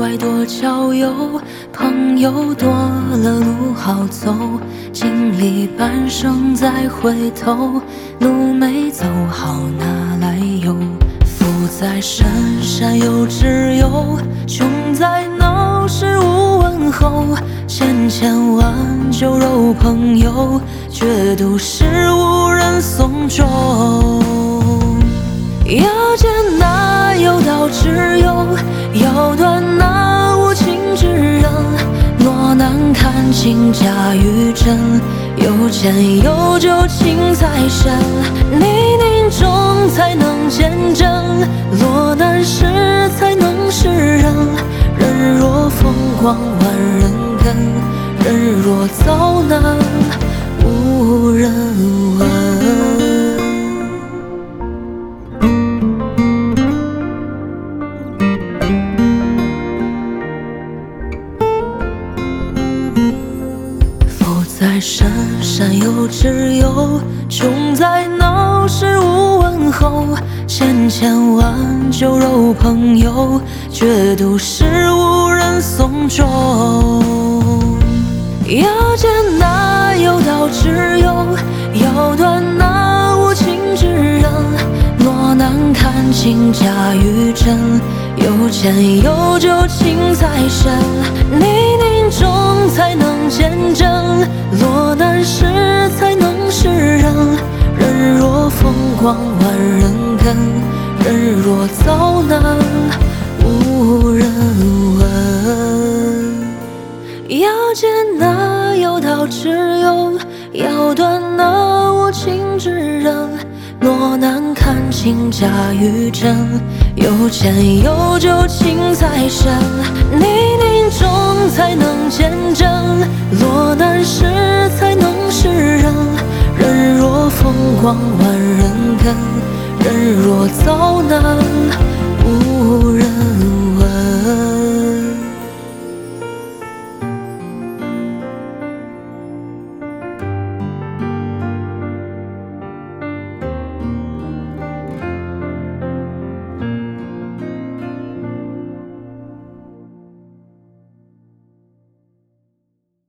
外多郊游，朋友多了路好走，经历半生再回头，路没走好哪来由？富在深山有挚友，穷在闹市无问候，千千万酒肉朋友，却独是无人送终。要见那有道之友，要断那无情之人。若难看清假与真，有钱有酒情在身，泥泞中才能见真，落难时才能识人。人若风光万人跟，人若遭难无人问。在深山有挚友，穷在闹市无问候，千千万酒肉朋友，却独是无人送终。要见那有道之友，要断那无情之人。若难看清假与真，有钱有酒情在身，泥泞中才能见真，落难时才能识人。人若风光万人跟，人若遭难无人问。要见那有道之友，要断那无情之人。若难看清假与真，有钱有酒情在身，泥泞中才能见真，落难时才能识人。人若风光万人跟，人若遭难无人